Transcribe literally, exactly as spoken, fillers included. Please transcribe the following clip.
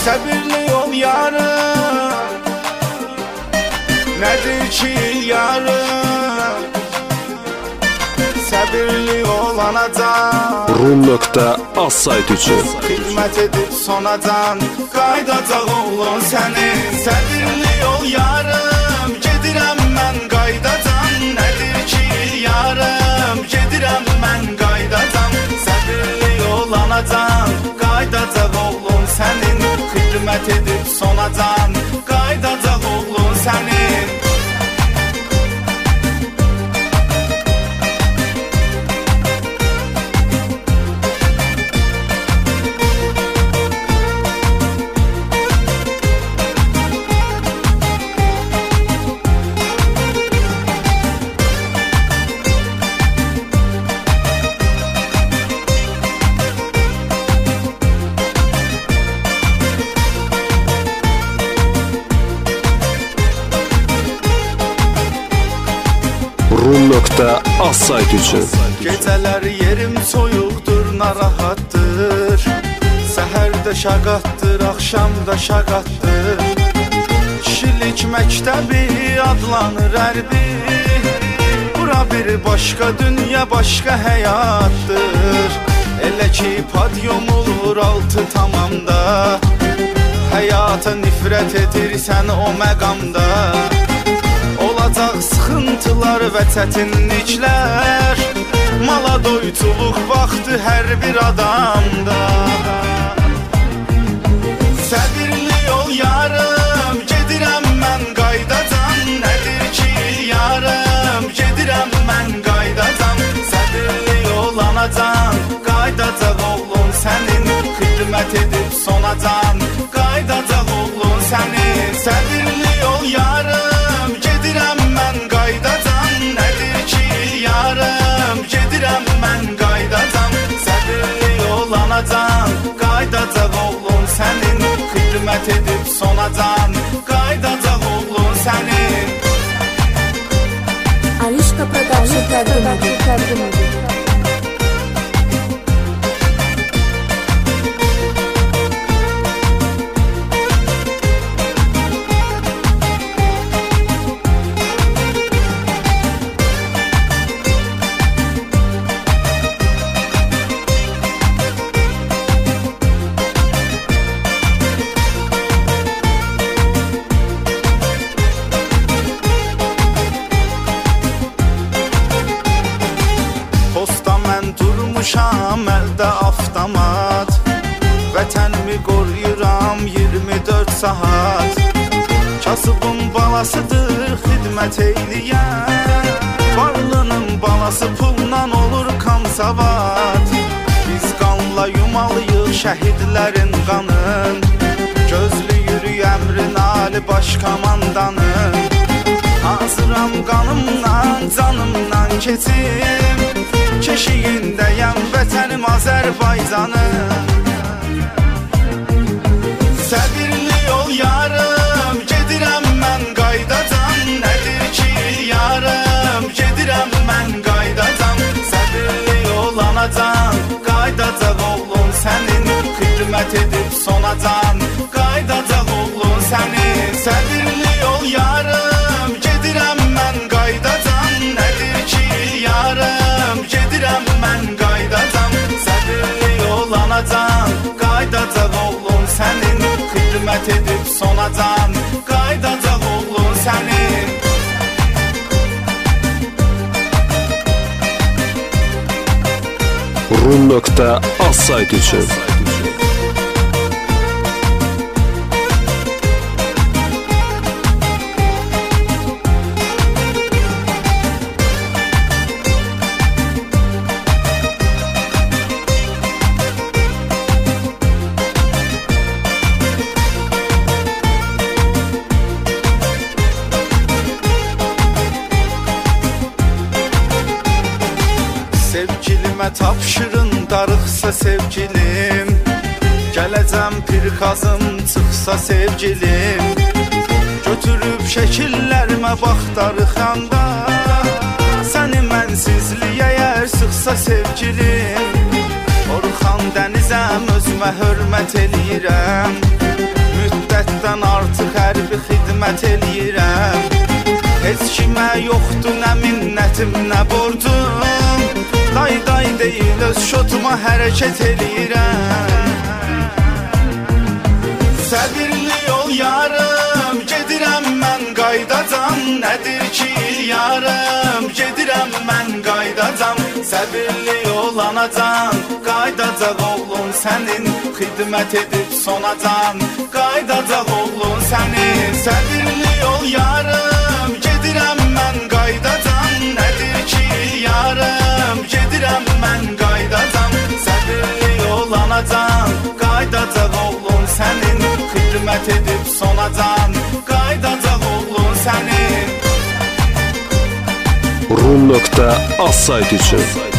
Səbirli ol yarım, nədir ki yarım, səbirli olanacan. rum nöqtə az sayt üçün Xidmət edib sonacan, qaydacaq oğlun sənin. Səbirli ol yarım, gedirəm mən qaydacan. Nədir ki yarım, gedirəm mən qaydacan. Səbirli olanacan, qaydacaq oğlun sənin. Xidmət edib sonacan, qaydacaq oğlun sənin. rum nöqtə az sayt üçün Gecələr yerim soyuqdur, narahatdır. Səhərdə şaqatdır, axşamda şaqatdır. Kişilik məktəbi adlanır hərbi. Bura bir başqa dünya, başqa həyatdır. Elə ki padyum olur altı tamamda. Həyata nifrət edirsən o məqamda. Olacaq sıxıntılar və çətinliklər. Mala doytuluq vaxtı hər bir adamda. Səbirli ol yarım, gedirəm mən qaydacan. Nədir ki yarım, gedirəm mən qaydacan. Səbirli olanacan, qaydacaq oğlun sənin. Xidmət edib sonacan, qaydacaq oğlun sənin. Səbirli ol yarım, gedirəm mən qaydacan. Nədir ki yarım, gedirəm mən qaydacan. Səbirli olanacan, qaydacaq oğlun sənin. Xidmət edib sonacan, qaydacaq oğlun sənin. Alişka Production təqdim edir, təqdim edir. Durmuşam əldə avtomat. Vətənimi qoruyuram iyirmi dörd saat. Kasıbın balasıdır xidmət eyləyən. Varlının balası pulla olur kansavat. Biz qanla yumalıyıq şəhidlərin qanın. Gözlüyürük əmrin ali baş komandanın. Hazıram qanımdan, canımdan keçim. Keşiyindəyəm vətənim Azərbaycanım. Səbirli ol yarım, gedirəm mən qaydacan. Nədir ki yarım, gedirəm mən qaydacan. Səbirli olanacan, qaydacaq oğlun sənin. Xidmət edib sonacan, qaydacaq oğlun sənin. Səbirli ol yarım, gedirəm mən qaydacan. Nədir ki yarım, gedirəm mən qaydacan. Səbirli olanacan, qaydacaq oğlun sənin. Xidmət edib sonacan, qaydacaq oğlun sənin. rum nöqtə az sayt üçün Sevgilimə tapşırın darıxsa sevgilim. Gələcəm pir qazım çıxsa sevgilim. Götürüb şəkillərimə bax darıxanda. Səni mənsizliyə yer sıxsa sevgilim. Orxan dənizəm özümə hörmət eləyirəm. müddətdən artıq hərbi xidmət eləyirəm. Heç kimə yoxdur nə minnətim, nə borcum. Day day deyil öz şotuma hərəkət eləyirəm. Səbirli ol yarım, gedirəm mən qaydacan. Nədir ki il yarım, gedirəm mən qaydacan. Səbirli ol anacan, qaydacaq oğlun sənin. Xidmət edib sonacan, qaydacaq oğlun sənin. Səbirli ol yarım, gedirəm mən qaydacan. Nədir ki il yarım, gedirəm mən qaydacan. Səbirli ol anacan, qaydacaq oğlun sənin. Xidmət edib sonacan, qaydacaq oğlun sənin. rum nöqtə az sayt üçün